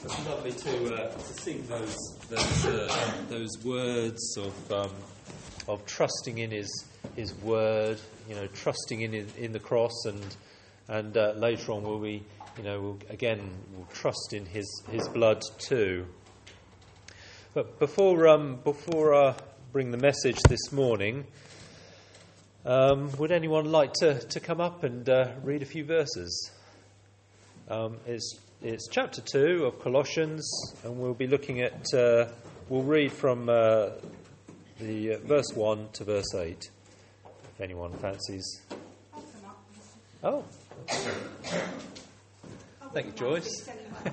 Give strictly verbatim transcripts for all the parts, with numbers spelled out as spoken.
It's lovely to uh, to sing those those uh, those words of um, of trusting in His His word, you know, trusting in in the cross, and and uh, later on will we, you know, we'll, again we'll trust in His His blood too. But before um, before I bring the message this morning, um, would anyone like to to come up and uh, read a few verses? Um, it's It's chapter two of Colossians, and we'll be looking at, uh, we'll read from uh, the uh, verse one to verse eight, if anyone fancies. Oh. Thank you, Joyce.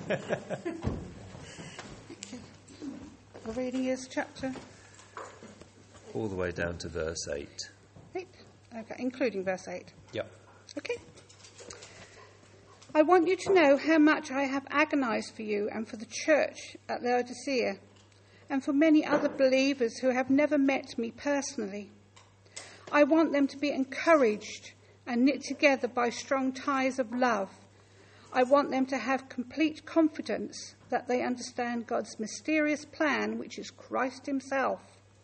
The reading is chapter? All the way down to verse eight. Eight? Okay, including verse eight. Yep. Okay. I want you to know how much I have agonized for you and for the church at Laodicea, and for many other believers who have never met me personally. I want them to be encouraged and knit together by strong ties of love. I want them to have complete confidence that they understand God's mysterious plan, which is Christ Himself.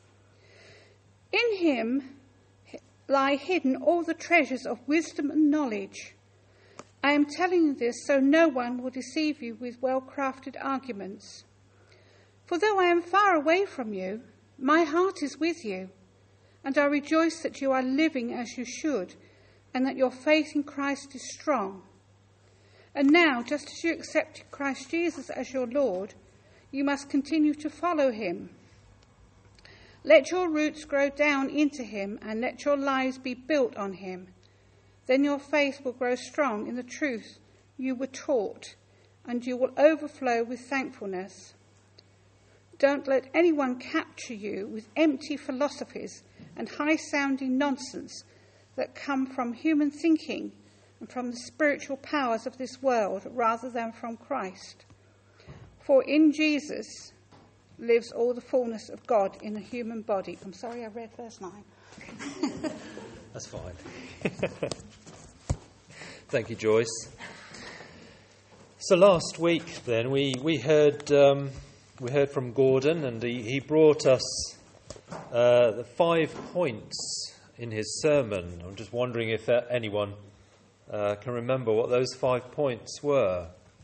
In Him lie hidden all the treasures of wisdom and knowledge. I am telling you this so no one will deceive you with well-crafted arguments. For though I am far away from you, my heart is with you, and I rejoice that you are living as you should, and that your faith in Christ is strong. And now, just as you accepted Christ Jesus as your Lord, you must continue to follow Him. Let your roots grow down into Him, and let your lives be built on Him. Then your faith will grow strong in the truth you were taught, and you will overflow with thankfulness. Don't let anyone capture you with empty philosophies and high-sounding nonsense that come from human thinking and from the spiritual powers of this world rather than from Christ. For in Jesus lives all the fullness of God in a human body. I'm sorry I read verse nine. That's fine. Thank you, Joyce. So last week, then we we heard um, we heard from Gordon, and he, he brought us uh, the five points in his sermon. I'm just wondering if uh, anyone uh, can remember what those five points were.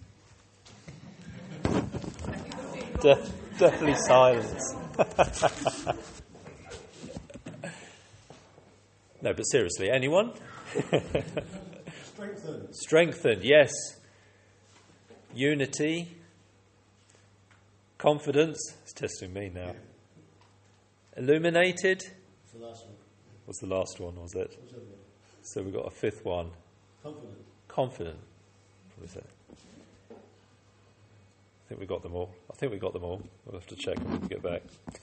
De- definitely silence. No, but seriously, anyone? Strengthened. Strengthened, yes. Unity. Confidence. It's testing me now. Illuminated. That's the last one. What's the last one, was it? What's the other one? So we've got a fifth one. Confident. Confident. What is that? I think we got them all. I think we got them all. We'll have to check when we get back.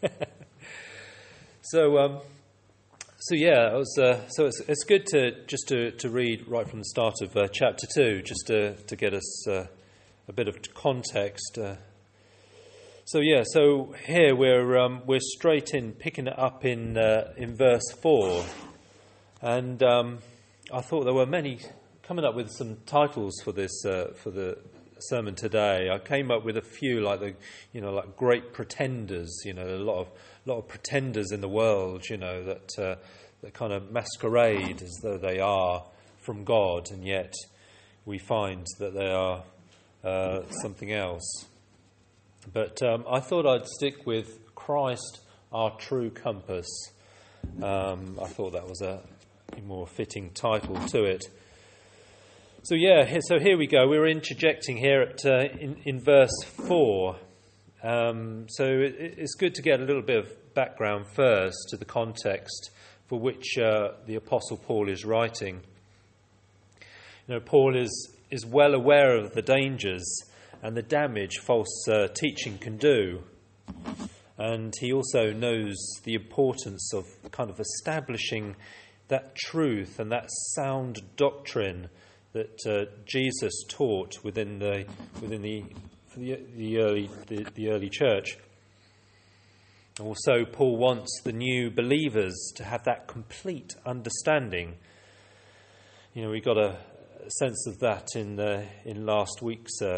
so, um, so yeah, it was, uh, so it's, it's good to just to, to read right from the start of uh, chapter two, just to, to get us uh, a bit of context. Uh, so yeah, so here we're um, we're straight in, picking it up in uh, in verse four, and um, I thought there were many coming up with some titles for this uh, for the sermon today. I came up with a few, like the, you know, like great pretenders. You know, a lot of a lot of pretenders in the world. You know, that uh, that kind of masquerade as though they are from God, and yet we find that they are uh, something else. But um, I thought I'd stick with Christ, our true compass. Um, I thought that was a more fitting title to it. So yeah, so here we go. We're interjecting here at uh, in, in verse four. Um, so it, it's good to get a little bit of background first to the context for which uh, the Apostle Paul is writing. You know, Paul is is well aware of the dangers and the damage false uh, teaching can do, and he also knows the importance of kind of establishing that truth and that sound doctrine that uh, Jesus taught within the within the the, the early the, the early church. Also, Paul wants the new believers to have that complete understanding. You know, we got a sense of that in the, in last week's uh,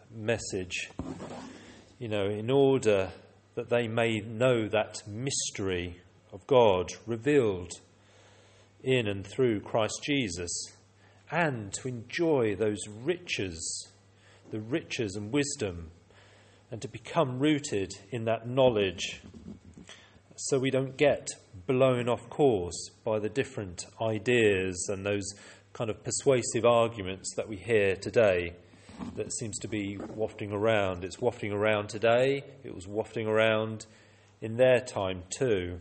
message, you know, in order that they may know that mystery of God revealed in and through Christ Jesus, and to enjoy those riches, the riches and wisdom, and to become rooted in that knowledge, so we don't get blown off course by the different ideas and those kind of persuasive arguments that we hear today that seems to be wafting around. It's wafting around today. It was wafting around in their time too.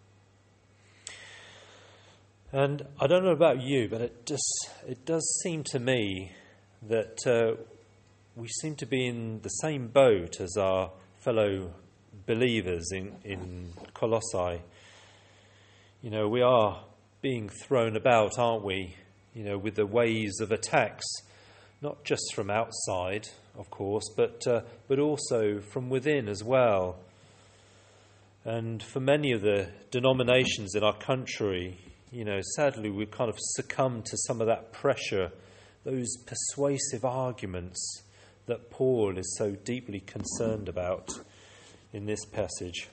And I don't know about you, but it just it does seem to me that uh, we seem to be in the same boat as our fellow believers in, in Colossae. You know, we are being thrown about, aren't we? You know, with the waves of attacks, not just from outside, of course, but uh, but also from within as well. And for many of the denominations in our country, you know, sadly we've kind of succumbed to some of that pressure, those persuasive arguments that Paul is so deeply concerned about in this passage.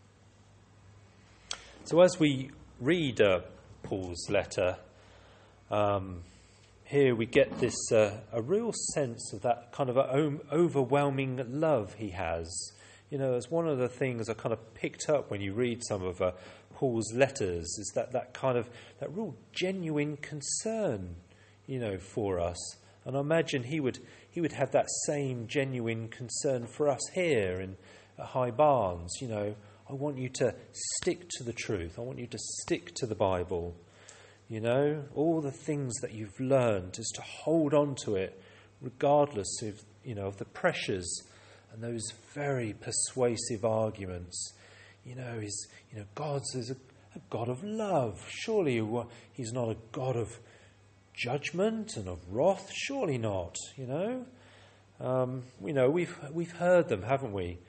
So as we read uh, Paul's letter, um, here we get this uh, a real sense of that kind of a overwhelming love he has. You know, it's one of the things I kind of picked up when you read some of uh, Paul's letters, is that, that kind of, that real genuine concern, you know, for us. And I imagine he would he would have that same genuine concern for us here in at High Barnes. You know, I want you to stick to the truth. I want you to stick to the Bible. You know, all the things that you've learned is to hold on to it, regardless of, you know, of the pressures and those very persuasive arguments. You know, he's, you know, God's is a, a God of love. Surely he's not a God of judgment and of wrath. Surely not. You know, um, you know, we've we've heard them, haven't we?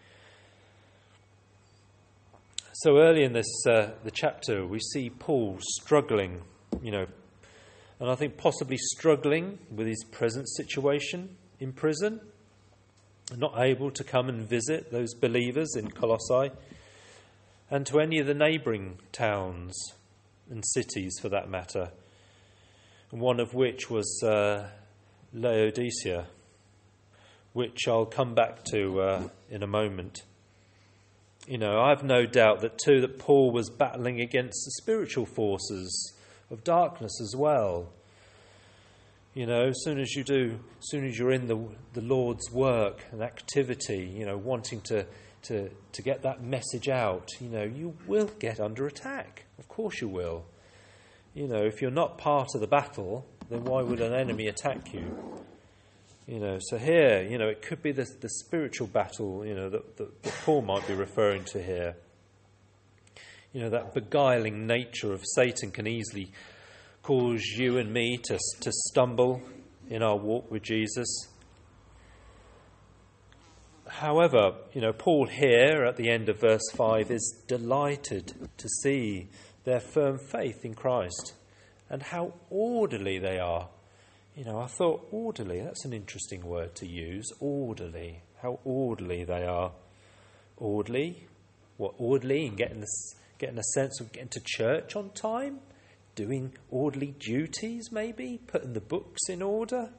So early in this uh, the chapter, we see Paul struggling, you know, and I think possibly struggling with his present situation in prison, not able to come and visit those believers in Colossae, and to any of the neighbouring towns and cities for that matter, one of which was uh, Laodicea, which I'll come back to uh, in a moment. You know, I have no doubt that too that Paul was battling against the spiritual forces of darkness as well. You know, as soon as you do, as soon as you're in the the Lord's work and activity, you know, wanting to to to get that message out, you know, you will get under attack. Of course you will. You know, if you're not part of the battle, then why would an enemy attack you? You know, so here, you know, it could be the, the spiritual battle, you know, that, that, that Paul might be referring to here. You know, that beguiling nature of Satan can easily cause you and me to to stumble in our walk with Jesus. However, you know, Paul here at the end of verse five is delighted to see their firm faith in Christ and how orderly they are. You know, I thought orderly, that's an interesting word to use, orderly. How orderly they are. Orderly? What, orderly and getting, this, getting a sense of getting to church on time? Doing orderly duties, maybe? Putting the books in order?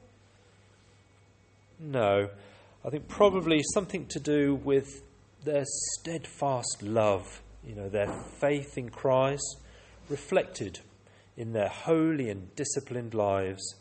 No. I think probably something to do with their steadfast love, you know, their faith in Christ, reflected in their holy and disciplined lives.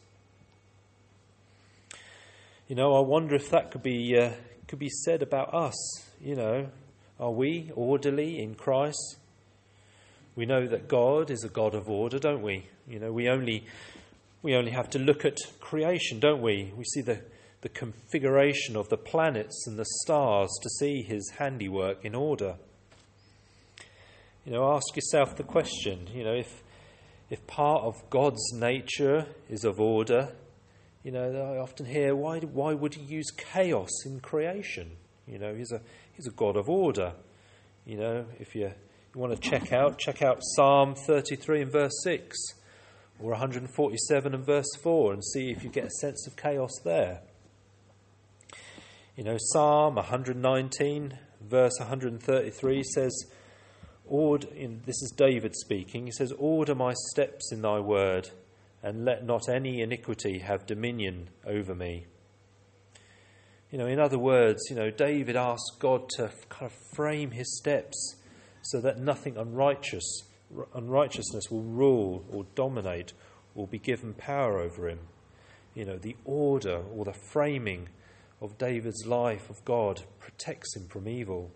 You know, I wonder if that could be uh, could be said about us. You know, are we orderly in Christ? We know that God is a God of order, don't we? You know, we only we only have to look at creation, don't we? We see the, the configuration of the planets and the stars to see his handiwork in order. You know, ask yourself the question, you know, if if part of God's nature is of order, you know, I often hear, why why would he use chaos in creation? You know, he's a he's a God of order. You know, if you, you want to check out, check out Psalm thirty-three and verse six, or one forty-seven and verse four, and see if you get a sense of chaos there. You know, Psalm one nineteen, verse one thirty-three says, Order, in, this is David speaking, he says, "Order my steps in thy word, and let not any iniquity have dominion over me." You know, in other words, you know, David asked God to kind of frame his steps so that nothing unrighteous, unrighteousness will rule or dominate or be given power over him. You know, the order or the framing of David's life of God protects him from evil.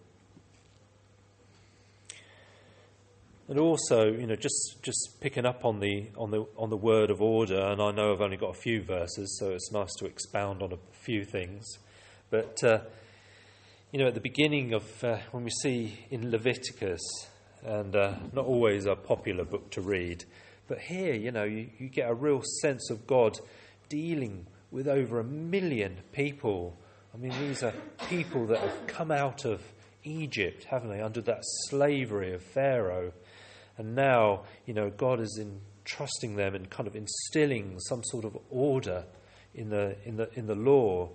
And also, you know, just, just picking up on the on the on the word of order, and I know I've only got a few verses, so it's nice to expound on a few things. But uh, you know, at the beginning of uh, when we see in Leviticus, and uh, not always a popular book to read, but here, you know, you, you get a real sense of God dealing with over a million people. I mean, these are people that have come out of Egypt, haven't they, under that slavery of Pharaoh. And now, you know, God is entrusting them and kind of instilling some sort of order in the in the in the law.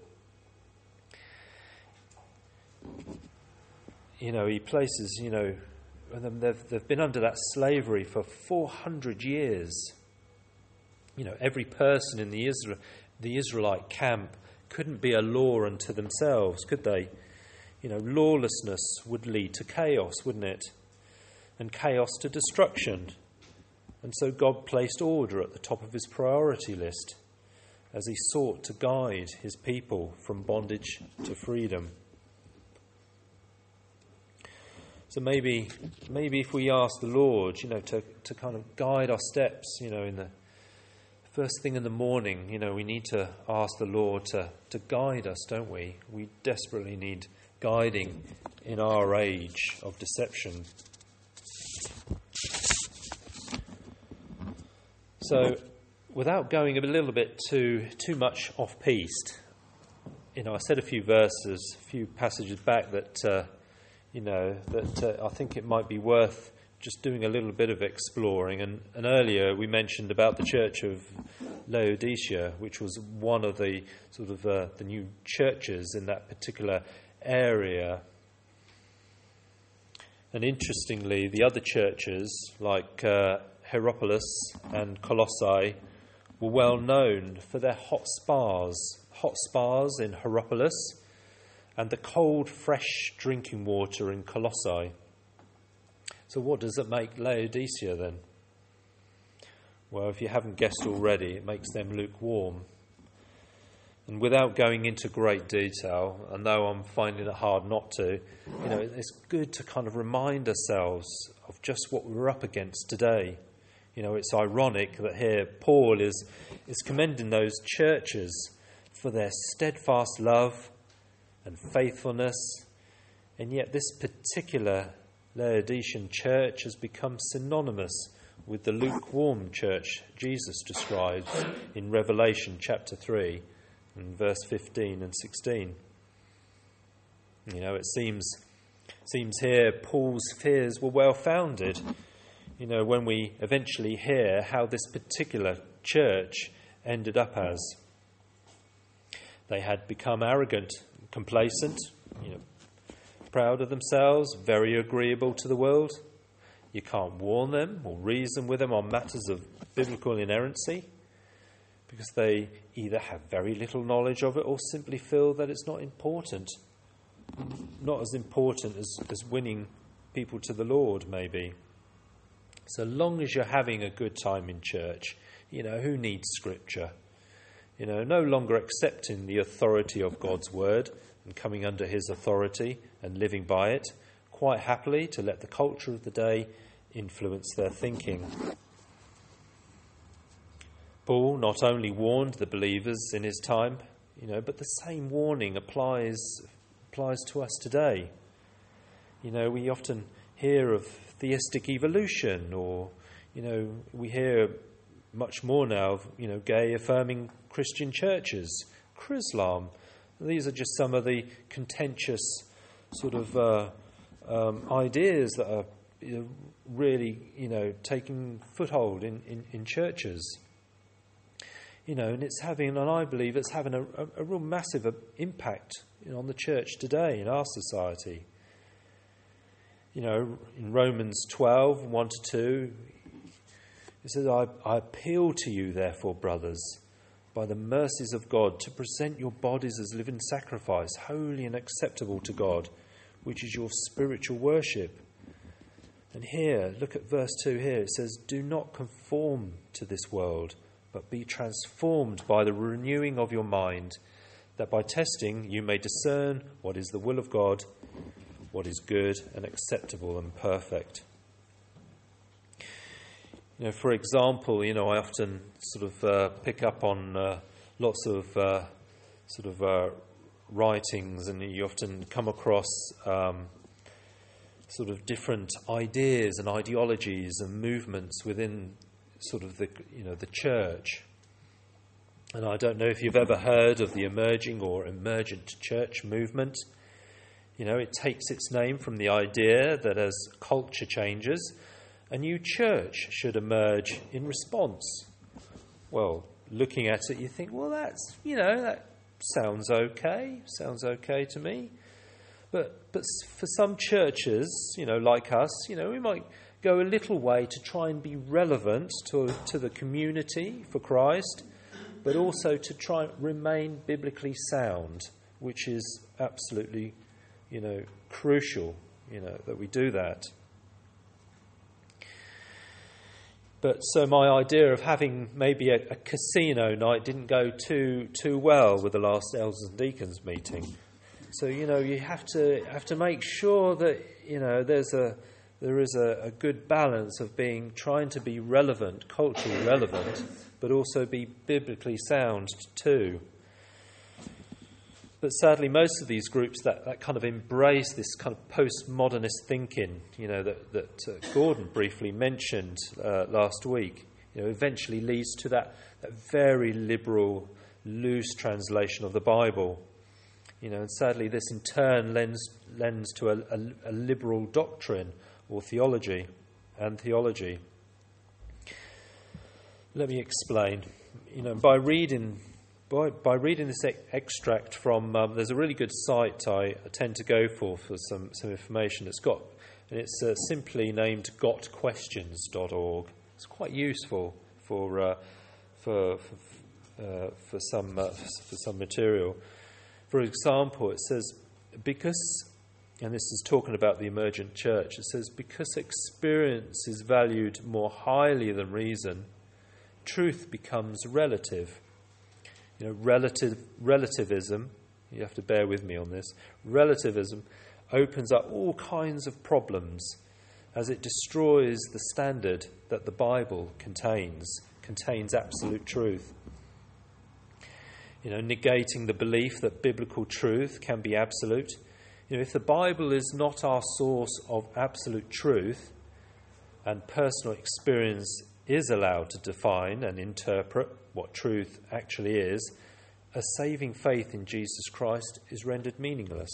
You know, he places, you know, they've they've been under that slavery for four hundred years. You know, every person in the Israel the Israelite camp couldn't be a law unto themselves, could they? You know, lawlessness would lead to chaos, wouldn't it? And chaos to destruction. And so God placed order at the top of his priority list as he sought to guide his people from bondage to freedom. So maybe maybe if we ask the Lord, you know, to, to kind of guide our steps, you know, in the first thing in the morning, you know, we need to ask the Lord to, to guide us, don't we? We desperately need guiding in our age of deception. So, without going a little bit too too much off-piste, you know, I said a few verses, a few passages back that, uh, you know, that uh, I think it might be worth just doing a little bit of exploring. And, and earlier we mentioned about the church of Laodicea, which was one of the sort of uh, the new churches in that particular area. And interestingly, the other churches like uh, Hierapolis and Colossae were well known for their hot spas, hot spas in Hierapolis and the cold, fresh drinking water in Colossae. So what does it make Laodicea then? Well, if you haven't guessed already, it makes them lukewarm. And without going into great detail, I know I'm finding it hard not to, you know, it's good to kind of remind ourselves of just what we're up against today. You know, it's ironic that here Paul is, is commending those churches for their steadfast love and faithfulness, and yet this particular Laodicean church has become synonymous with the lukewarm church Jesus describes in Revelation chapter three and verse fifteen and sixteen. You know, it seems seems here Paul's fears were well founded. You know, when we eventually hear how this particular church ended up as. They had become arrogant, complacent, you know, proud of themselves, very agreeable to the world. You can't warn them or reason with them on matters of biblical inerrancy because they either have very little knowledge of it or simply feel that it's not important. Not as important as, as winning people to the Lord, maybe. So long as you're having a good time in church, you know, who needs Scripture? You know, no longer accepting the authority of God's word and coming under his authority and living by it, quite happily to let the culture of the day influence their thinking. Paul not only warned the believers in his time, you know, but the same warning applies applies to us today. You know, we often hear of theistic evolution, or, you know, we hear much more now of, you know, gay affirming Christian churches, Chrislam. These are just some of the contentious sort of uh, um, ideas that are, you know, really, you know, taking foothold in, in, in churches. You know, and it's having, and I believe it's having a, a, a real massive impact, you know, on the church today in our society. You know, in Romans twelve, one to two, it says, I, I appeal to you, therefore, brothers, by the mercies of God, to present your bodies as living sacrifice, holy and acceptable to God, which is your spiritual worship. And here, look at verse two here, it says, do not conform to this world, but be transformed by the renewing of your mind, that by testing you may discern what is the will of God, what is good and acceptable and perfect. You know, for example, you know, I often sort of uh, pick up on uh, lots of uh, sort of uh, writings, and you often come across um, sort of different ideas and ideologies and movements within sort of the, you know, the church. And I don't know if you've ever heard of the emerging or emergent church movement. You know, it takes its name from the idea that as culture changes, a new church should emerge in response. Well, looking at it, you think, well, that's, you know, that sounds okay, sounds okay to me. But but for some churches, you know, like us, you know, we might go a little way to try and be relevant to to the community for Christ, but also to try and remain biblically sound, which is absolutely, you know, crucial, you know, that we do that. But so my idea of having maybe a, a casino night didn't go too too well with the last elders and deacons meeting. So, you know, you have to have to make sure that, you know, there's a there is a, a good balance of being trying to be relevant, culturally relevant, but also be biblically sound too. But sadly, most of these groups that, that kind of embrace this kind of postmodernist thinking, you know, that, that uh, Gordon briefly mentioned uh, last week, you know, eventually leads to that, that very liberal, loose translation of the Bible. You know, and sadly, this in turn lends, lends to a, a, a liberal doctrine or theology and theology. Let me explain. You know, by reading... By, by reading this e- extract from, um, there's a really good site I tend to go for for some, some information. It's got, and it's uh, simply named got questions dot org. It's quite useful for uh, for for, uh, for some uh, for some material. For example, it says because, and this is talking about the emergent church. It says because experience is valued more highly than reason, truth becomes relative. You know, relative relativism, you have to bear with me on this, relativism opens up all kinds of problems as it destroys the standard that the Bible contains, contains absolute truth. You know, negating the belief that biblical truth can be absolute. You know, if the Bible is not our source of absolute truth, and personal experience is allowed to define and interpret what truth actually is, a saving faith in Jesus Christ is rendered meaningless.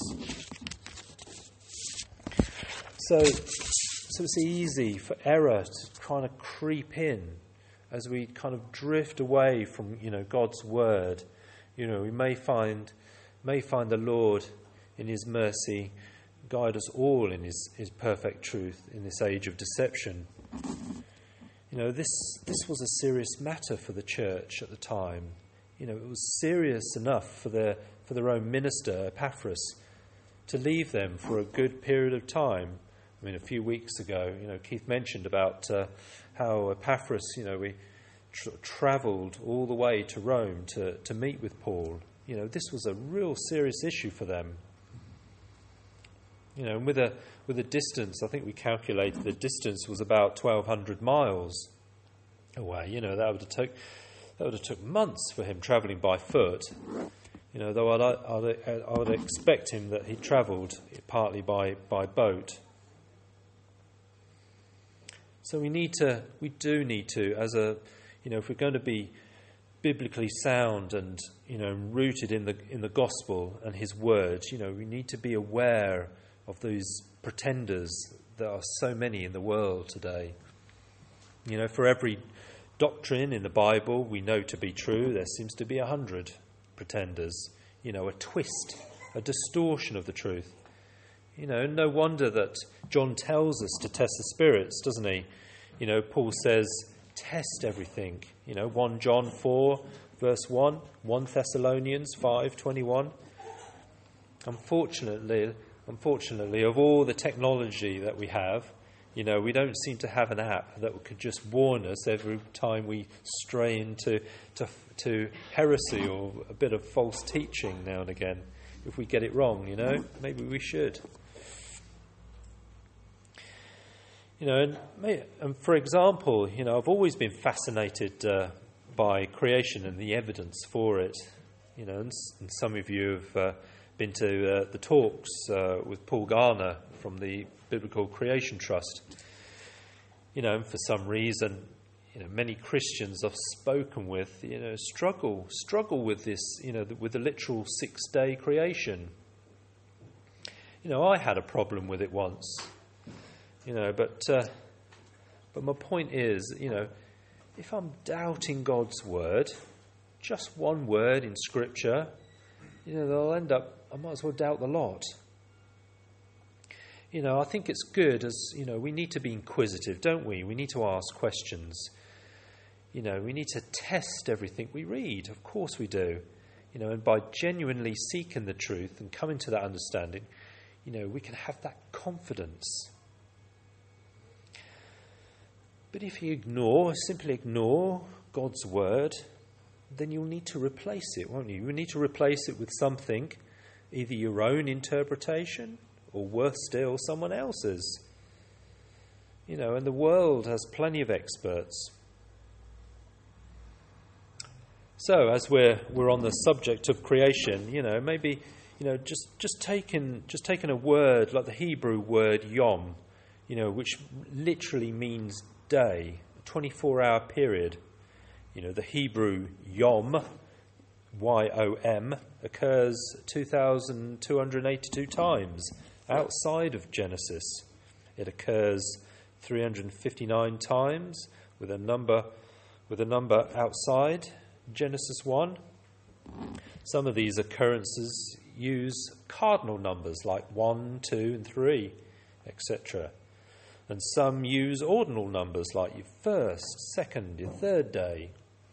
So, so it's easy for error to kind of creep in as we kind of drift away from, you know, God's word. You know, we may find may find the Lord in his mercy guide us all in his, his perfect truth in this age of deception. You know, this this was a serious matter for the church at the time. You know, it was serious enough for their for their own minister, Epaphras, to leave them for a good period of time. I mean, a few weeks ago, you know, Keith mentioned about uh, how Epaphras, you know, we tra- travelled all the way to Rome to, to meet with Paul. You know, this was a real serious issue for them. You know, and with a with a distance, I think we calculated the distance was about twelve hundred miles away. You know, that would have took that would have took months for him travelling by foot. You know, though I'd, I'd, I would expect him that he travelled partly by, by boat. So we need to, we do need to, as a, you know, if we're going to be biblically sound and, you know, rooted in the in the gospel and his words, you know, we need to be aware of those pretenders. There are so many in the world today. You know, for every doctrine in the Bible we know to be true, there seems to be a hundred pretenders. You know, a twist, a distortion of the truth. You know, no wonder that John tells us to test the spirits, doesn't he? You know, Paul says, test everything. You know, First John four, verse one, First Thessalonians five, twenty-one. Unfortunately, unfortunately, of all the technology that we have, you know, we don't seem to have an app that could just warn us every time we stray into to, to heresy or a bit of false teaching now and again. If we get it wrong, you know, maybe we should. You know, and, and for example, you know, I've always been fascinated uh, by creation and the evidence for it. You know, and, and some of you have uh, been to uh, the talks uh, with Paul Garner from the Biblical Creation Trust. You know, and for some reason, you know, many Christians I've spoken with, you know, struggle struggle with this, you know, with the literal six-day creation. You know, I had a problem with it once. You know, but uh, but my point is, you know, if I'm doubting God's word, just one word in Scripture, you know, they'll end up, I might as well doubt the lot. You know, I think it's good as, you know, we need to be inquisitive, don't we? We need to ask questions. You know, we need to test everything we read. Of course we do. You know, and by genuinely seeking the truth and coming to that understanding, you know, we can have that confidence. But if you ignore, simply ignore God's word, then you'll need to replace it, won't you? You'll need to replace it with something, either your own interpretation or, worse still, someone else's. You know, and the world has plenty of experts. So, as we're we're on the subject of creation, you know, maybe, you know, just just taking just taking a word like the Hebrew word yom, you know, which literally means day, a twenty-four hour period. You know, the Hebrew yom, Y O M, occurs two thousand two hundred eighty-two times outside of Genesis. It occurs three hundred fifty-nine times with a number with a number outside Genesis one. Some of these occurrences use cardinal numbers like one, two, and three, et cetera. And some use ordinal numbers like your first, second, your third day.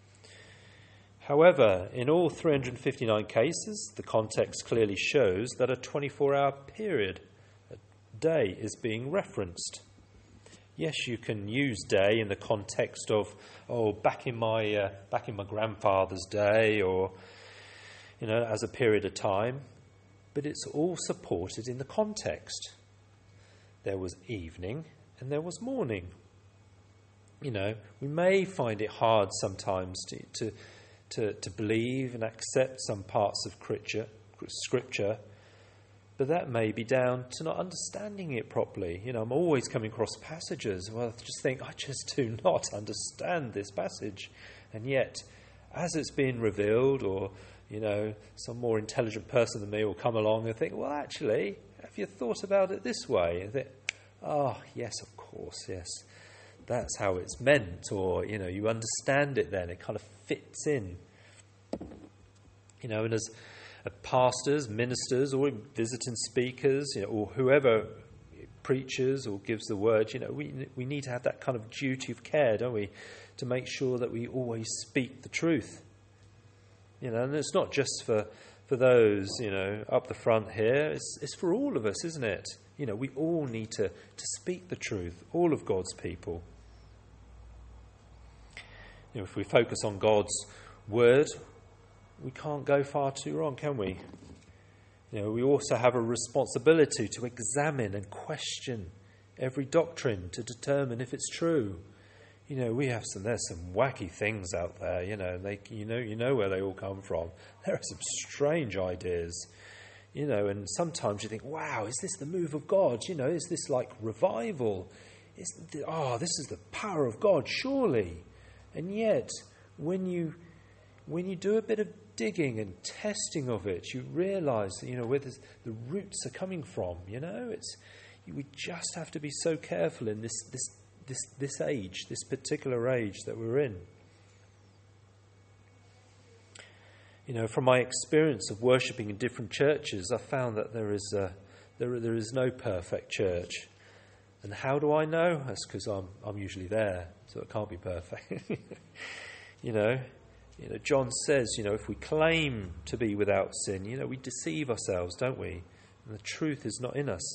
However, in all three hundred fifty-nine cases, the context clearly shows that a twenty-four hour period, a day, is being referenced. Yes, you can use day in the context of, oh, back in my uh, back in my grandfather's day, or, you know, as a period of time, but it's all supported in the context. There was evening and there was morning. You know, we may find it hard sometimes to to to, to believe and accept some parts of scripture, scripture, but that may be down to not understanding it properly. You know, I'm always coming across passages where I just think, I just do not understand this passage. And yet, as it's being revealed, or, you know, some more intelligent person than me will come along and think, well, actually, have you thought about it this way? And think, oh, yes, of course, yes. That's how it's meant. Or, you know, you understand it then. It kind of fits in. You know, and as pastors, ministers, or visiting speakers, you know, or whoever preaches or gives the word, you know, we we need to have that kind of duty of care, don't we, to make sure that we always speak the truth. You know, and it's not just for, for those, you know, up the front here. It's it's for all of us, isn't it? You know, we all need to, to speak the truth, all of God's people. You know, if we focus on God's word, we can't go far too wrong, can we? You know, we also have a responsibility to examine and question every doctrine to determine if it's true. You know, we have some, there's some wacky things out there, you know, they, you know, you know where they all come from. There are some strange ideas, you know, and sometimes you think, wow, is this the move of God? You know, is this like revival? Is the, oh, this is the power of God, surely. And yet, when you when you do a bit of digging and testing of it, you realise that, you know, where the roots are coming from. You know, it's we just have to be so careful in this this this, this age, this particular age that we're in. You know, from my experience of worshipping in different churches, I found that there is a, there there is no perfect church. And how do I know? That's because I'm I'm usually there, so it can't be perfect. you know, you know. John says, you know, if we claim to be without sin, you know, we deceive ourselves, don't we? And the truth is not in us.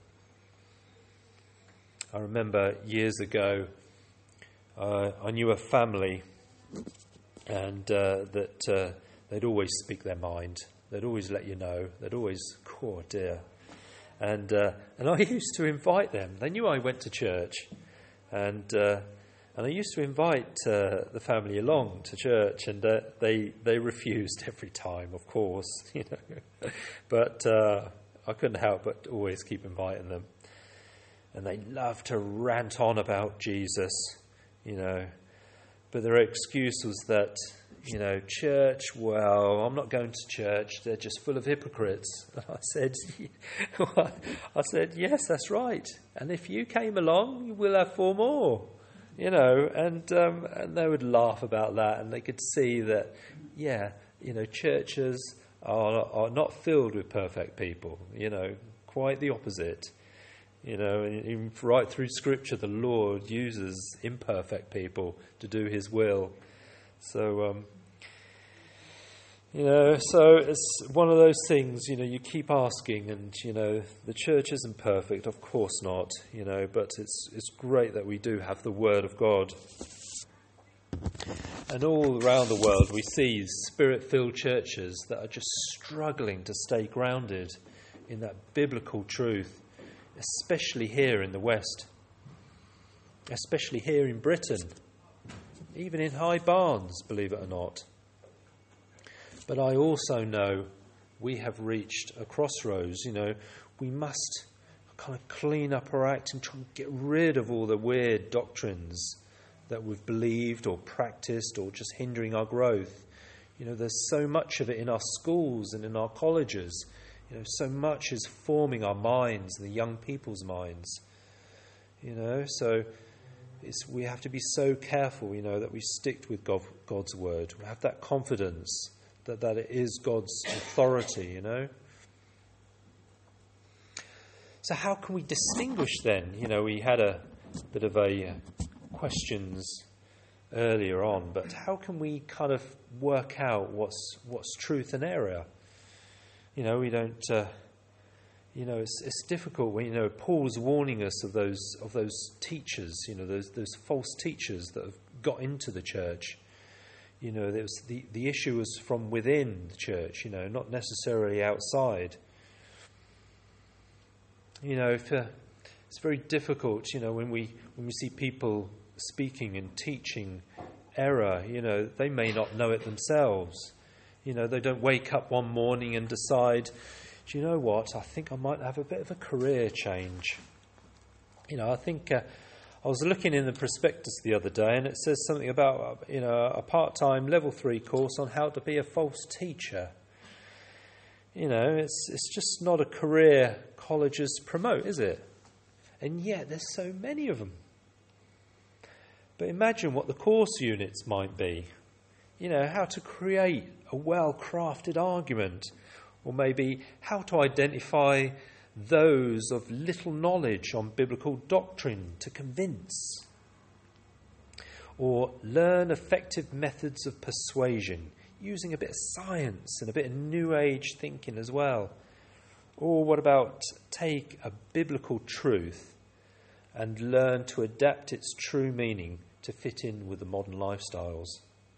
I remember years ago, uh, I knew a family, and uh, that uh, they'd always speak their mind. They'd always let you know. They'd always, oh dear. And uh, and I used to invite them. They knew I went to church, and uh, and I used to invite uh, the family along to church, and uh, they they refused every time, of course, you know. But uh, I couldn't help but always keep inviting them. And they love to rant on about Jesus, you know. But their excuse was that, you know, church, well, I'm not going to church. They're just full of hypocrites. And I said, I said, yes, that's right. And if you came along, we'll have four more, you know. And um, and they would laugh about that, and they could see that, yeah, you know, churches are are not filled with perfect people. You know, quite the opposite. You know, in, right through Scripture, the Lord uses imperfect people to do His will. So, um, you know, so it's one of those things, you know, you keep asking, and, you know, the church isn't perfect, of course not, you know, but it's it's great that we do have the Word of God. And all around the world we see Spirit-filled churches that are just struggling to stay grounded in that biblical truth, especially here in the West, especially here in Britain, even in High Barnes, believe it or not. But I also know we have reached a crossroads. You know, we must kind of clean up our act and try and get rid of all the weird doctrines that we've believed or practiced or just hindering our growth. You know, there's so much of it in our schools and in our colleges. You know, so much is forming our minds and the young people's minds. You know, so it's, we have to be so careful, you know, that we stick with God, God's word. We have that confidence that, that it is God's authority, you know. So how can we distinguish then? You know, we had a bit of a uh, questions earlier on, but how can we kind of work out what's what's truth and error? You know, we don't. Uh, you know, it's it's difficult when, you know, Paul's warning us of those of those teachers. You know, those those false teachers that have got into the church. You know, there was the the issue was from within the church. You know, not necessarily outside. You know, if, uh, it's very difficult. You know, when we when we see people speaking and teaching error, you know, they may not know it themselves. You know, they don't wake up one morning and decide, do you know what, I think I might have a bit of a career change. You know, I think uh, I was looking in the prospectus the other day, and it says something about, you know, a part-time level three course on how to be a false teacher. You know, it's it's just not a career colleges promote, is it? And yet there's so many of them. But imagine what the course units might be. You know, how to create a well-crafted argument, or maybe how to identify those of little knowledge on biblical doctrine to convince, or learn effective methods of persuasion using a bit of science and a bit of New Age thinking as well. Or what about take a biblical truth and learn to adapt its true meaning to fit in with the modern lifestyles?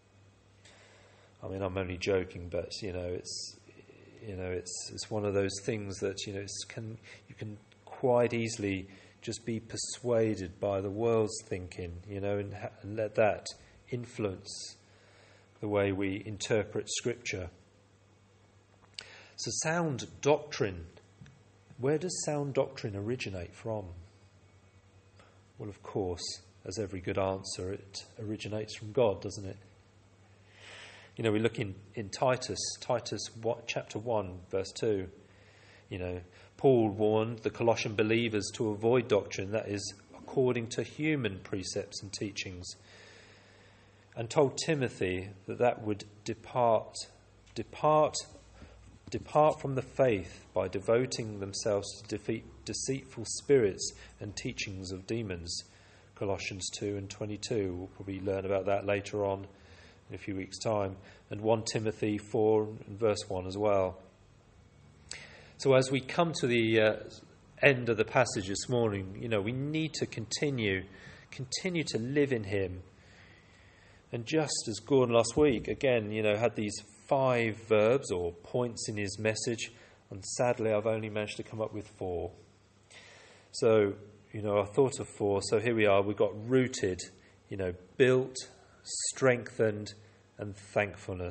I mean, I'm only joking, but you know, it's you know, it's it's one of those things that, you know, it's can you can quite easily just be persuaded by the world's thinking, you know, and, ha- and let that influence the way we interpret Scripture. So, sound doctrine. Where does sound doctrine originate from? Well, of course, as every good answer, it originates from God, doesn't it? You know, we look in, in Titus, Titus what, chapter one, verse two. You know, Paul warned the Colossian believers to avoid doctrine that is according to human precepts and teachings, and told Timothy that that would depart, depart, depart from the faith by devoting themselves to defeat deceitful spirits and teachings of demons. Colossians two and twenty-two. We'll probably learn about that later on in a few weeks' time. And First Timothy four and verse one as well. So as we come to the uh, end of the passage this morning, you know, we need to continue, continue to live in him. And just as Gordon last week, again, you know, had these five verbs or points in his message, and sadly I've only managed to come up with four. So, you know, I thought of four, so here we are. We've got rooted, you know, built, strengthened, and thankfulness.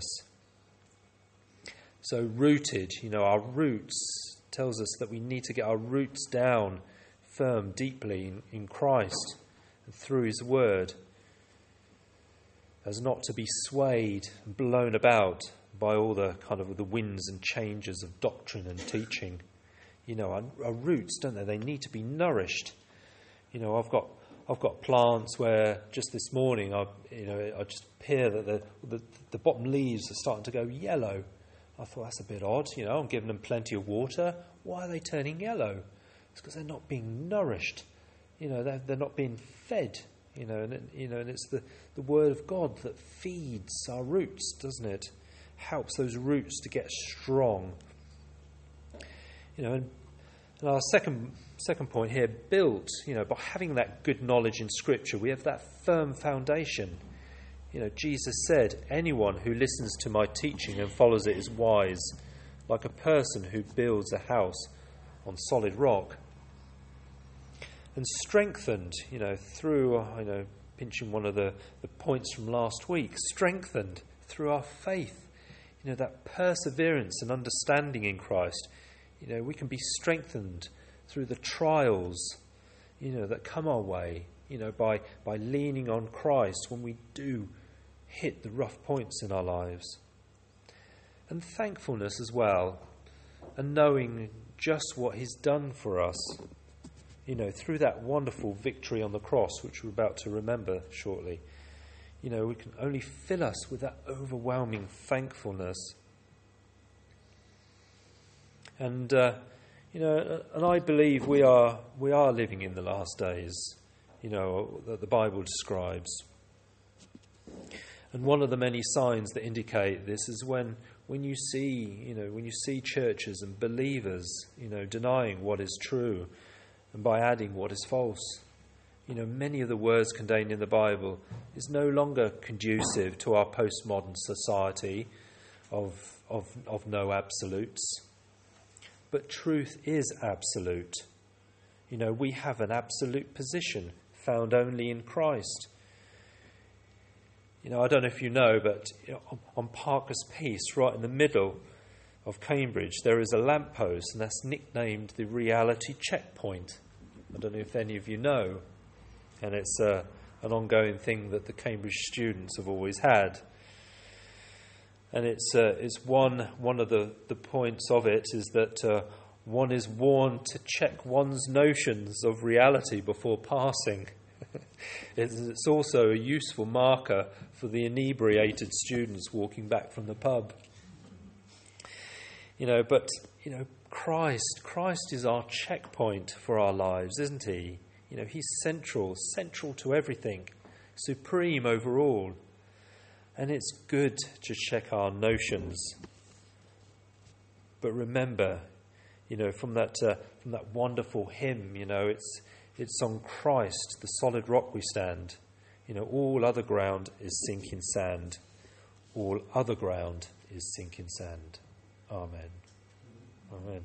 So rooted, you know, our roots tells us that we need to get our roots down firm, deeply in, in Christ and through his word, as not to be swayed and blown about by all the kind of the winds and changes of doctrine and teaching. You know, our, our roots, don't they? They need to be nourished. You know, I've got I've got plants where just this morning I you know I just appear that the, the the bottom leaves are starting to go yellow. I thought that's a bit odd. You know, I'm giving them plenty of water. Why are they turning yellow? It's because they're not being nourished. You know, they're they're not being fed. You know, and it, you know, and it's the, the word of God that feeds our roots, doesn't it? Helps those roots to get strong. You know, and, and our second second point here, built. You know, by having that good knowledge in Scripture, we have that firm foundation. You know, Jesus said, "Anyone who listens to my teaching and follows it is wise, like a person who builds a house on solid rock." And strengthened, you know, through, you know, pinching one of the, the points from last week, strengthened through our faith, you know, that perseverance and understanding in Christ. You know, we can be strengthened through the trials, you know, that come our way, you know, by, by leaning on Christ when we do hit the rough points in our lives. And thankfulness as well, and knowing just what he's done for us. You know, through that wonderful victory on the cross, which we're about to remember shortly, you know, we can only fill us with that overwhelming thankfulness. And, uh, you know, and I believe we are we are living in the last days, you know, that the Bible describes. And one of the many signs that indicate this is when, when you see, you know, when you see churches and believers, you know, denying what is true, and by adding what is false. You know, many of the words contained in the Bible is no longer conducive to our postmodern society of, of, of no absolutes. But truth is absolute. You know, we have an absolute position found only in Christ. You know, I don't know if you know, but you know, on, on Parker's Piece, right in the middle of Cambridge, there is a lamppost, and that's nicknamed the Reality Checkpoint. I don't know if any of you know, and it's uh, an ongoing thing that the Cambridge students have always had. And it's uh, it's one one of the, the points of it is that uh, one is warned to check one's notions of reality before passing. it's, it's also a useful marker for the inebriated students walking back from the pub. You know, but you know. Christ, Christ is our checkpoint for our lives, isn't he? You know, he's central, central to everything, supreme over all. And it's good to check our notions. But remember, you know, from that uh, from that wonderful hymn, you know, it's it's on Christ, the solid rock we stand. You know, all other ground is sinking sand. All other ground is sinking sand. Amen. Amen.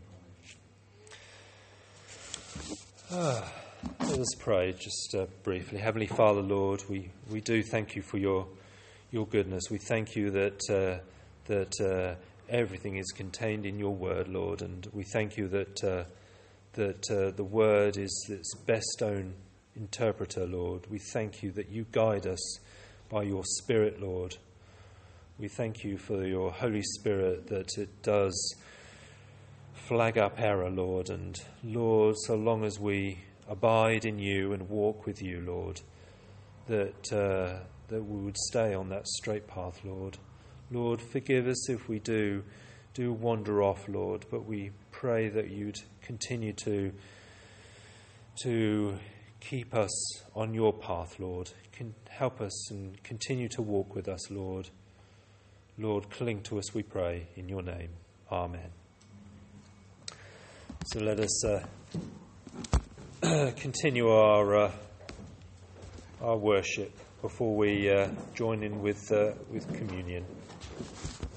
Ah, let us pray just uh, briefly. Heavenly Father, Lord, we, we do thank you for your your goodness. We thank you that uh, that uh, everything is contained in your word, Lord, and we thank you that uh, that uh, the word is its best own interpreter, Lord. We thank you that you guide us by your Spirit, Lord. We thank you for your Holy Spirit, that it does flag up error, Lord, and Lord, so long as we abide in you and walk with you, Lord, that uh, that we would stay on that straight path, Lord. Lord, forgive us if we do do wander off, Lord, but we pray that you'd continue to to keep us on your path, Lord. Can help us and continue to walk with us, Lord. Lord, cling to us, we pray, in your name. Amen. So let us uh, continue our uh, our worship before we uh, join in with uh, with communion.